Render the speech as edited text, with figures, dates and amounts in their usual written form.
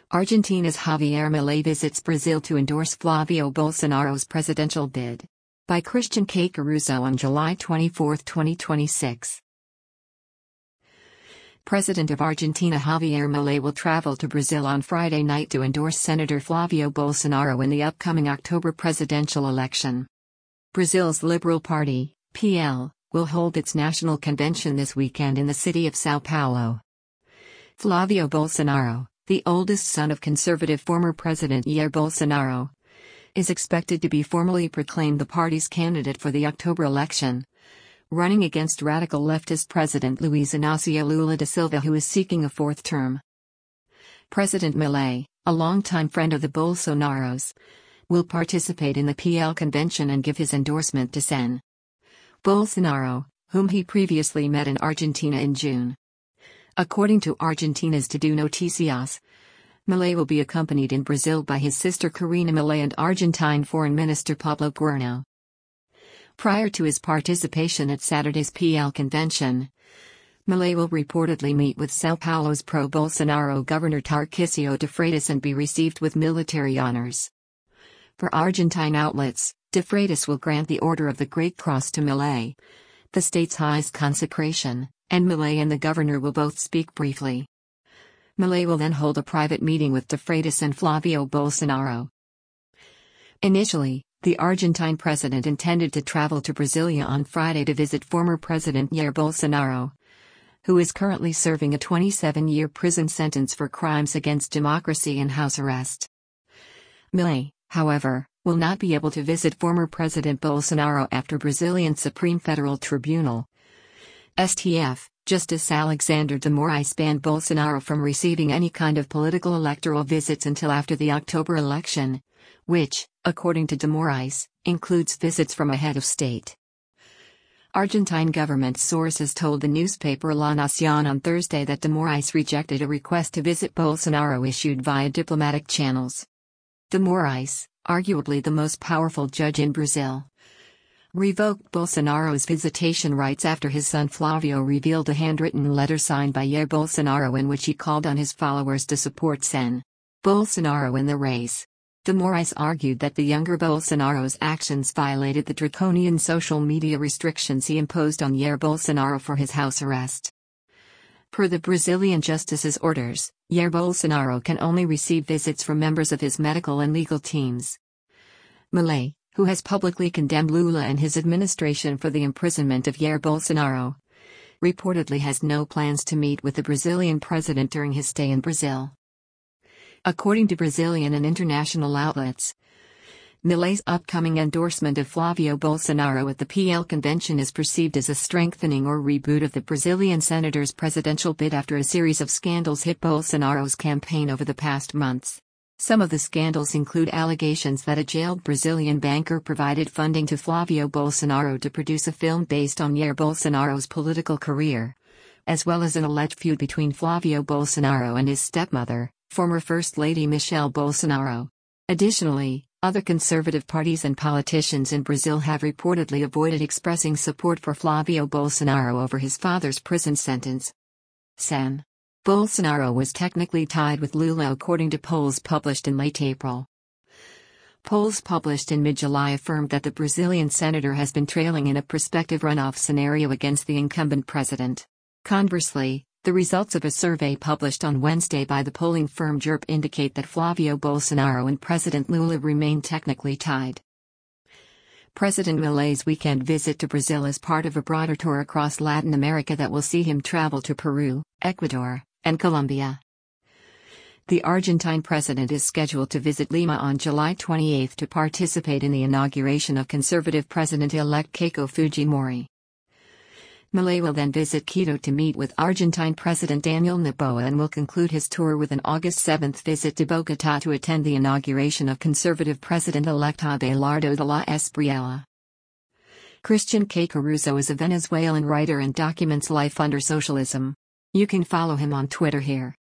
Argentina's Javier Milei visits Brazil to endorse Flavio Bolsonaro's presidential bid. By Christian K. Caruso on July 24, 2026. President of Argentina Javier Milei will travel to Brazil on Friday night to endorse Senator Flavio Bolsonaro in the upcoming October presidential election. Brazil's Liberal Party, PL, will hold its national convention this weekend in the city of São Paulo. Flavio Bolsonaro, the oldest son of conservative former President Jair Bolsonaro, is expected to be formally proclaimed the party's candidate for the October election, running against radical leftist President Luiz Inácio Lula da Silva, who is seeking a fourth term. President Milei, a longtime friend of the Bolsonaros, will participate in the PL convention and give his endorsement to Sen. Bolsonaro, whom he previously met in Argentina in June. According to Argentina's Todo Noticias, Milei will be accompanied in Brazil by his sister Karina Milei and Argentine Foreign Minister Pablo Guerno. Prior to his participation at Saturday's PL convention, Milei will reportedly meet with São Paulo's pro-Bolsonaro Governor Tarcísio de Freitas and be received with military honors. For Argentine outlets, de Freitas will grant the Order of the Great Cross to Milei, the state's highest consecration, and Milei and the governor will both speak briefly. Milei will then hold a private meeting with de Freitas and Flavio Bolsonaro. Initially, the Argentine president intended to travel to Brasilia on Friday to visit former President Jair Bolsonaro, who is currently serving a 27-year prison sentence for crimes against democracy and house arrest. Milei, however, will not be able to visit former President Bolsonaro after Brazilian Supreme Federal Tribunal (STF) Justice Alexandre de Moraes banned Bolsonaro from receiving any kind of political electoral visits until after the October election, which, according to de Moraes, includes visits from a head of state. Argentine government sources told the newspaper La Nación on Thursday that de Moraes rejected a request to visit Bolsonaro issued via diplomatic channels. De Moraes, arguably the most powerful judge in Brazil, revoked Bolsonaro's visitation rights after his son Flavio revealed a handwritten letter signed by Jair Bolsonaro in which he called on his followers to support Sen. Bolsonaro in the race. De Moraes argued that the younger Bolsonaro's actions violated the draconian social media restrictions he imposed on Jair Bolsonaro for his house arrest. Per the Brazilian justice's orders, Jair Bolsonaro can only receive visits from members of his medical and legal teams. Milei, who has publicly condemned Lula and his administration for the imprisonment of Jair Bolsonaro, reportedly has no plans to meet with the Brazilian president during his stay in Brazil. According to Brazilian and international outlets, Milei's upcoming endorsement of Flavio Bolsonaro at the PL convention is perceived as a strengthening or reboot of the Brazilian senator's presidential bid after a series of scandals hit Bolsonaro's campaign over the past months. Some of the scandals include allegations that a jailed Brazilian banker provided funding to Flavio Bolsonaro to produce a film based on Jair Bolsonaro's political career, as well as an alleged feud between Flavio Bolsonaro and his stepmother, former First Lady Michelle Bolsonaro. Additionally, other conservative parties and politicians in Brazil have reportedly avoided expressing support for Flavio Bolsonaro over his father's prison sentence. Sen. Bolsonaro was technically tied with Lula according to polls published in late April. Polls published in mid-July affirmed that the Brazilian senator has been trailing in a prospective runoff scenario against the incumbent president. Conversely, the results of a survey published on Wednesday by the polling firm JURP indicate that Flavio Bolsonaro and President Lula remain technically tied. President Milei's weekend visit to Brazil is part of a broader tour across Latin America that will see him travel to Peru, Ecuador, and Colombia. The Argentine president is scheduled to visit Lima on July 28 to participate in the inauguration of conservative President-elect Keiko Fujimori. Milei will then visit Quito to meet with Argentine President Daniel Noboa and will conclude his tour with an August 7 visit to Bogotá to attend the inauguration of conservative President-elect Abelardo de la Espriella. Christian K. Caruso is a Venezuelan writer and documents life under socialism. You can follow him on Twitter here.